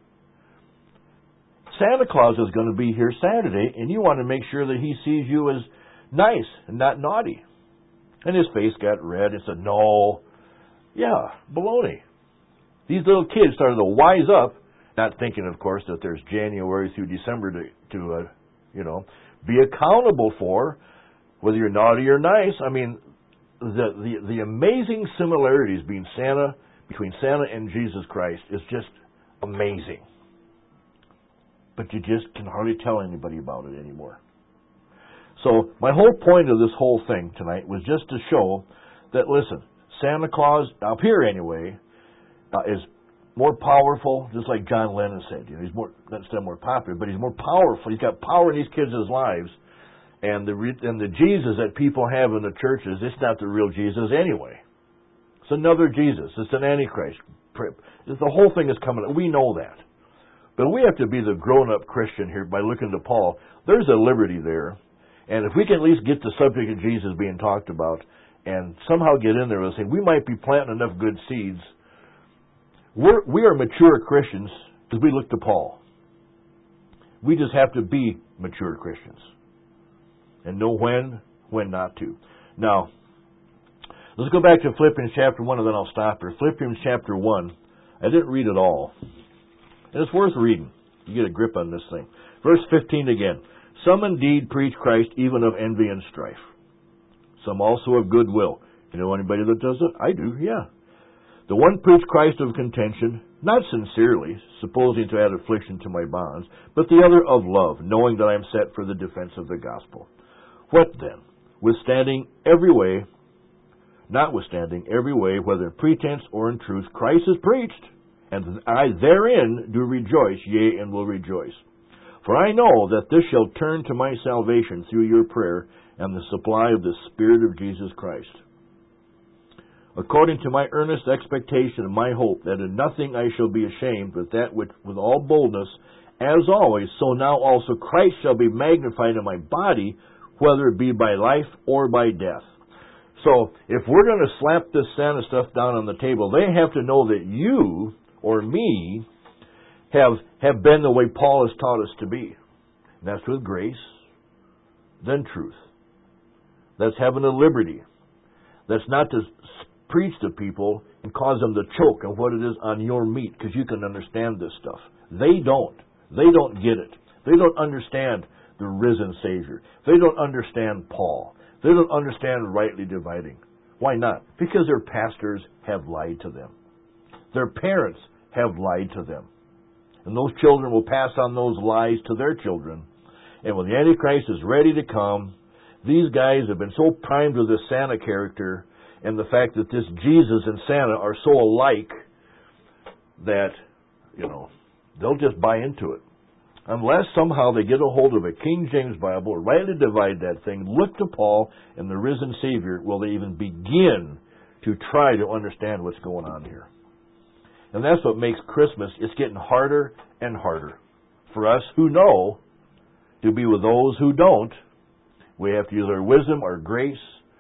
Santa Claus is going to be here Saturday, and you want to make sure that he sees you as nice and not naughty. And his face got red. He said, no. Yeah, baloney. These little kids started to wise up, not thinking, of course, that there's January through December to be accountable for whether you're naughty or nice. I mean, the amazing similarities between Santa and Jesus Christ is just amazing. But you just can hardly tell anybody about it anymore. So my whole point of this whole thing tonight was just to show that, listen, Santa Claus, up here anyway, is more powerful, just like John Lennon said. He's more, not more popular, but he's more powerful. He's got power in these kids' lives. And the Jesus that people have in the churches, it's not the real Jesus anyway. It's another Jesus. It's an Antichrist. The whole thing is coming up. We know that. But we have to be the grown-up Christian here by looking to Paul. There's a liberty there. And if we can at least get the subject of Jesus being talked about and somehow get in there and say, we might be planting enough good seeds. We are mature Christians because we look to Paul. We just have to be mature Christians and know when not to. Now, let's go back to Philippians chapter 1 and then I'll stop here. Philippians chapter 1, I didn't read it all. And it's worth reading. You get a grip on this thing. Verse 15 again. Some indeed preach Christ even of envy and strife. Some also of goodwill. You know anybody that does it? I do, yeah. The one preach Christ of contention, not sincerely, supposing to add affliction to my bonds, but the other of love, knowing that I am set for the defense of the gospel. What then? Notwithstanding every way, whether in pretense or in truth, Christ is preached, and I therein do rejoice, yea, and will rejoice. For I know that this shall turn to my salvation through your prayer and the supply of the Spirit of Jesus Christ. According to my earnest expectation and my hope, that in nothing I shall be ashamed, but that which with all boldness, as always, so now also Christ shall be magnified in my body, whether it be by life or by death. So, if we're going to slap this Santa stuff down on the table, they have to know that you or me have been the way Paul has taught us to be. And that's with grace, then truth. That's having a liberty. That's not to preach to people and cause them to choke on what it is on your meat, because you can understand this stuff. They don't. They don't get it. They don't understand the risen Savior. They don't understand Paul. They don't understand rightly dividing. Why not? Because their pastors have lied to them. Their parents have lied to them. And those children will pass on those lies to their children. And when the Antichrist is ready to come, these guys have been so primed with this Santa character and the fact that this Jesus and Santa are so alike that, they'll just buy into it. Unless somehow they get a hold of a King James Bible, rightly divide that thing, look to Paul and the risen Savior, will they even begin to try to understand what's going on here. And that's what makes Christmas, it's getting harder and harder for us who know to be with those who don't. We have to use our wisdom, our grace,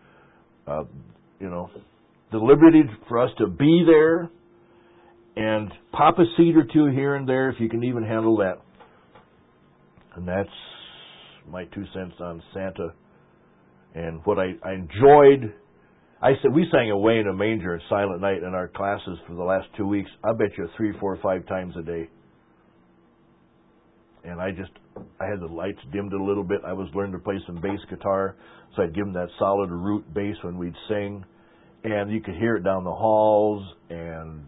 the liberty for us to be there and pop a seed or two here and there if you can even handle that. And that's my 2 cents on Santa. And what I enjoyed, we sang Away in a Manger and Silent Night in our classes for the last 2 weeks. I bet you 3, 4, 5 times a day. And I had the lights dimmed a little bit. I was learning to play some bass guitar, so I'd give them that solid root bass when we'd sing. And you could hear it down the halls, and,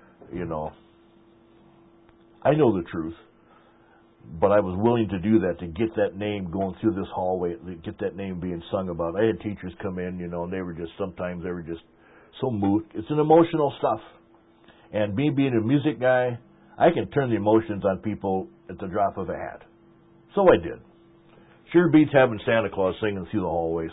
I know the truth. But I was willing to do that to get that name going through this hallway, to get that name being sung about. I had teachers come in, and sometimes they were just so moved. It's an emotional stuff. And me being a music guy, I can turn the emotions on people at the drop of a hat. So I did. Sure beats having Santa Claus singing through the hallways.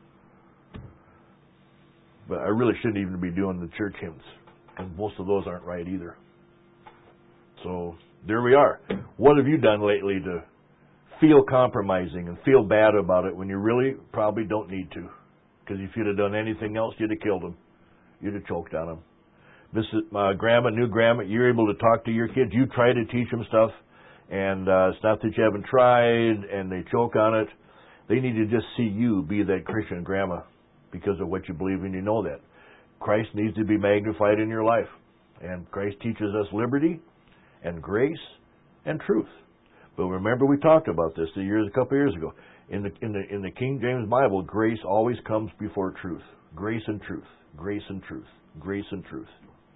But I really shouldn't even be doing the church hymns, and most of those aren't right either. So there we are. What have you done lately to feel compromising and feel bad about it when you really probably don't need to? Because if you'd have done anything else, you'd have killed them. You'd have choked on them. New grandma, you're able to talk to your kids. You try to teach them stuff, and it's not that you haven't tried, and they choke on it. They need to just see you be that Christian grandma because of what you believe in. You know that. Christ needs to be magnified in your life. And Christ teaches us liberty and grace and truth. But remember, we talked about this a couple years ago. In the King James Bible, grace always comes before truth. Grace and truth. Grace and truth. Grace and truth.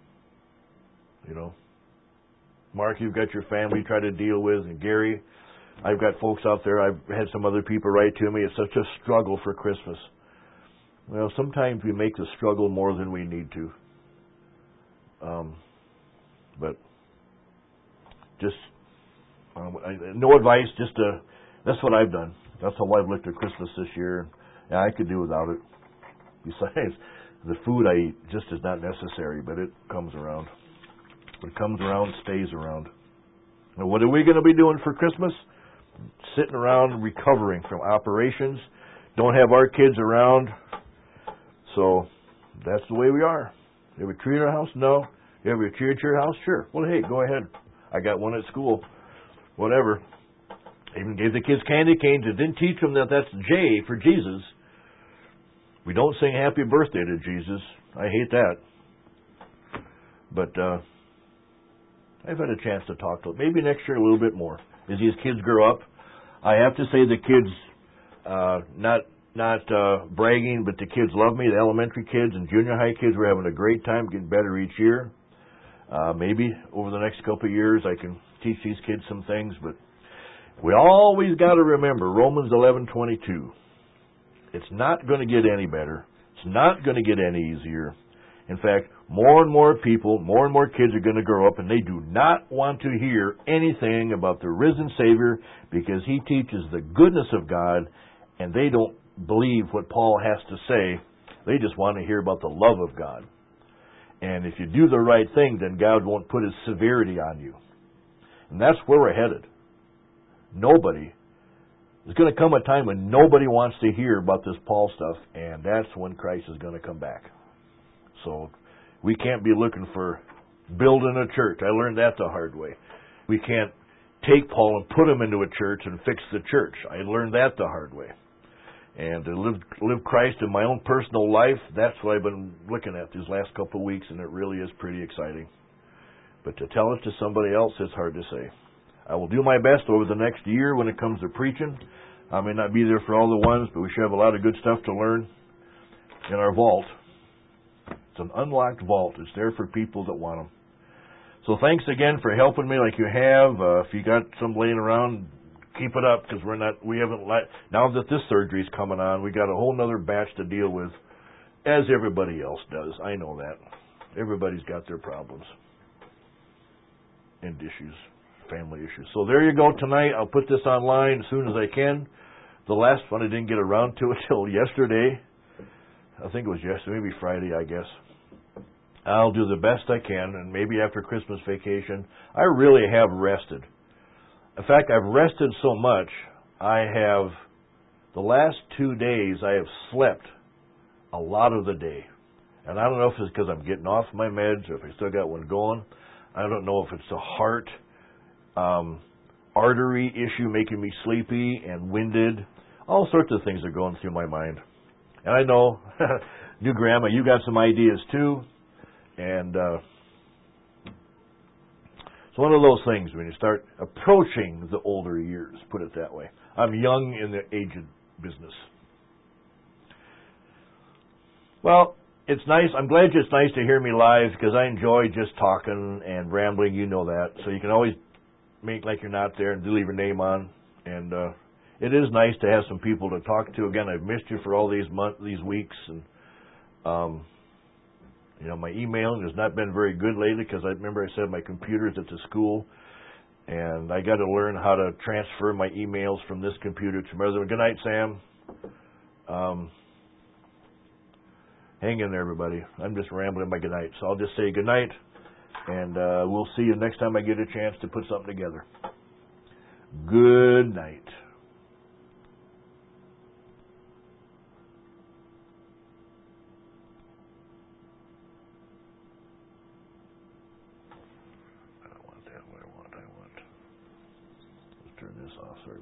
Mark, you've got your family you try to deal with, and Gary, I've got folks out there. I've had some other people write to me. It's such a struggle for Christmas. Well, sometimes we make the struggle more than we need to. But just no advice. That's what I've done. That's how I've looked at Christmas this year. Yeah, I could do without it. Besides, the food I eat just is not necessary, but it comes around. What comes around stays around. Now, what are we going to be doing for Christmas? Sitting around recovering from operations. Don't have our kids around. So that's the way we are. You have a tree in our house? No. You have a tree at your house? Sure. Well, hey, go ahead. I got one at school. Whatever. Even gave the kids candy canes and didn't teach them that that's J for Jesus. We don't sing happy birthday to Jesus. I hate that. But I've had a chance to talk to them. Maybe next year a little bit more. As these kids grow up, I have to say the kids, not bragging, but the kids love me. The elementary kids and junior high kids, we're having a great time, getting better each year. Maybe over the next couple of years I can teach these kids some things, but we always got to remember Romans 11:22. It's not going to get any better. It's not going to get any easier. In fact, more and more people, more and more kids are going to grow up, and they do not want to hear anything about the risen Savior because he teaches the goodness of God, and they don't believe what Paul has to say. They just want to hear about the love of God. And if you do the right thing, then God won't put his severity on you. And that's where we're headed. There's going to come a time when nobody wants to hear about this Paul stuff, and that's when Christ is going to come back. So we can't be looking for building a church. I learned that the hard way. We can't take Paul and put him into a church and fix the church. I learned that the hard way. And to live Christ in my own personal life, that's what I've been looking at these last couple of weeks, and it really is pretty exciting. But to tell it to somebody else, it's hard to say. I will do my best over the next year when it comes to preaching. I may not be there for all the ones, but we should have a lot of good stuff to learn in our vault. It's an unlocked vault. It's there for people that want them. So thanks again for helping me like you have. If you got some laying around, keep it up because now that this surgery's coming on, we got a whole other batch to deal with, as everybody else does. I know that. Everybody's got their problems and issues. Family issues. So there you go tonight. I'll put this online as soon as I can. The last one I didn't get around to it till yesterday. I think it was yesterday, maybe Friday, I guess. I'll do the best I can, and maybe after Christmas vacation, I really have rested. In fact, I've rested so much, the last 2 days, I have slept a lot of the day. And I don't know if it's because I'm getting off my meds or if I still got one going. I don't know if it's the heart artery issue making me sleepy and winded. All sorts of things are going through my mind. And I know, new grandma, you got some ideas too. And it's one of those things when you start approaching the older years, put it that way. I'm young in the aged business. Well, it's nice. I'm glad it's nice to hear me live because I enjoy just talking and rambling. You know that. So you can always make like you're not there and leave your name on. And it is nice to have some people to talk to. Again, I've missed you for all these weeks. And, my emailing has not been very good lately because I remember I said my computer's at the school. And I got to learn how to transfer my emails from this computer to my other one. Good night, Sam. Hang in there, everybody. I'm just rambling my good night. So I'll just say good night. And we'll see you next time I get a chance to put something together. Good night. I don't want that. What I want. Let's turn this off. Sorry.